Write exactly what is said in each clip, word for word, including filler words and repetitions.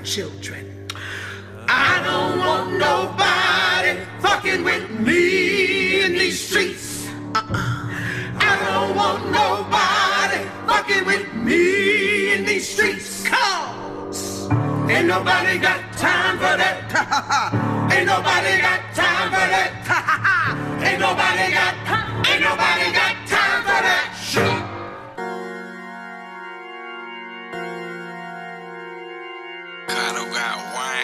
children. I don't want nobody fucking with me in these streets. Uh-uh. I don't want nobody fucking with me in these streets. Cause ain't nobody got time for that. Ain't nobody got time for that. Ain't nobody got, ain't nobody got time for that shit. Cotto got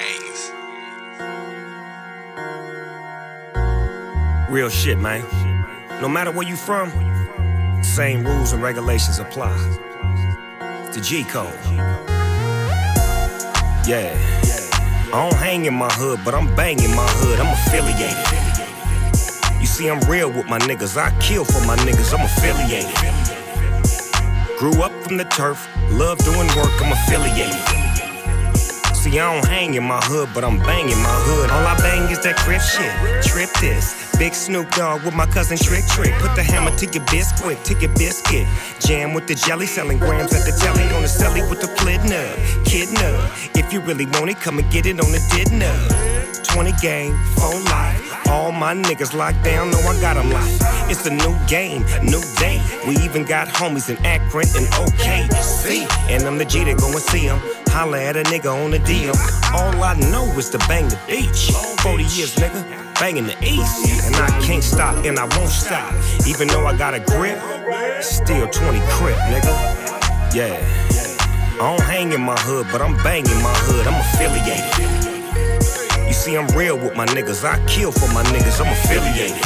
wings. Real shit, man. No matter where you from, same rules and regulations apply. It's the G code. Yeah. I don't hang in my hood, but I'm banging my hood. I'm affiliated. You see, I'm real with my niggas. I kill for my niggas. I'm affiliated. Grew up from the turf, love doing work. I'm affiliated. See, I don't hang in my hood, but I'm banging my hood. All I bang is that crib shit. Trip this. Big Snoop Dogg with my cousin Trick Trick. Put the hammer to your biscuit, to your biscuit. Jam with the jelly, selling grams at the telly. On the celly with the plit nub, kid nub. If you really want it, come and get it on the did nub. twenty game, full life. All my niggas locked down, know I got them locked. It's a new game, new day. We even got homies in Akron and O K C. And I'm the G that go and see them. Holla at a nigga on the D M. All I know is to bang the beach. forty years, nigga, banging the east. And I can't stop and I won't stop. Even though I got a grip, still twenty crip, nigga. Yeah. I don't hang in my hood, but I'm banging my hood. I'm affiliated. You see, I'm real with my niggas. I kill for my niggas. I'm affiliated.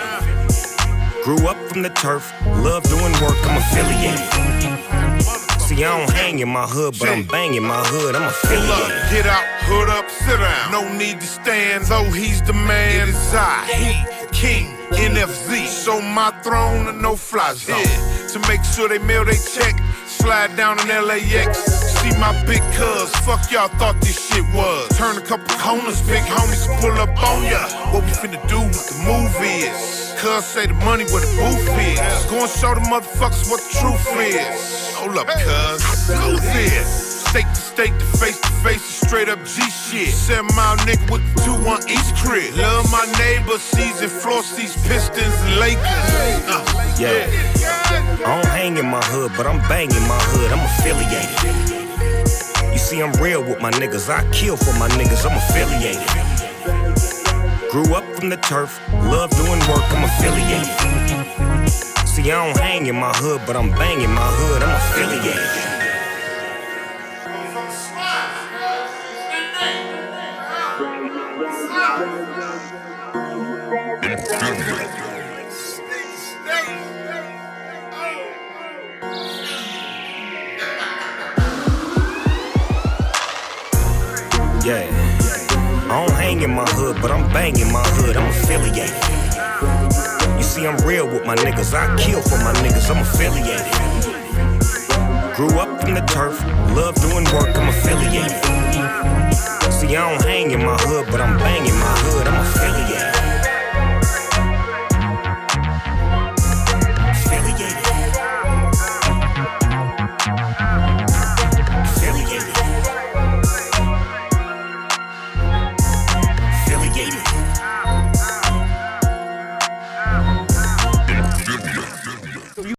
Grew up from the turf, love doing work. I'm affiliated. See, I don't hang in my hood, but I'm banging my hood. I'm affiliated. Pull up, get out, hood up, sit down. No need to stand, though he's the man. It is I, he, king, N F Z. So my throne and no fly zone. Yeah. To make sure they mail they check, slide down in L A X. See my big cuz, fuck y'all thought this shit was. Turn a couple corners, big homies pull up on ya. What we finna do, what the move is. Cuz say the money where the booth is. Go and show the motherfuckers what the truth is. Hold up, cuz, go this. State to state, to face to face, straight up G shit. Seven mile nigga with the two one each crib. Love my neighbor, season floor seats, Pistons and Lakers. Uh, yeah. I don't hang in my hood, but I'm banging my hood. I'm affiliated. You see, I'm real with my niggas. I kill for my niggas. I'm affiliated. Grew up from the turf, love doing work. I'm affiliated. See, I don't hang in my hood, but I'm banging my hood. I'm affiliated. Yeah, I don't hang in my hood, but I'm banging my hood. I'm affiliated. You see, I'm real with my niggas. I kill for my niggas. I'm affiliated. Grew up from the turf, love doing work. I'm affiliated.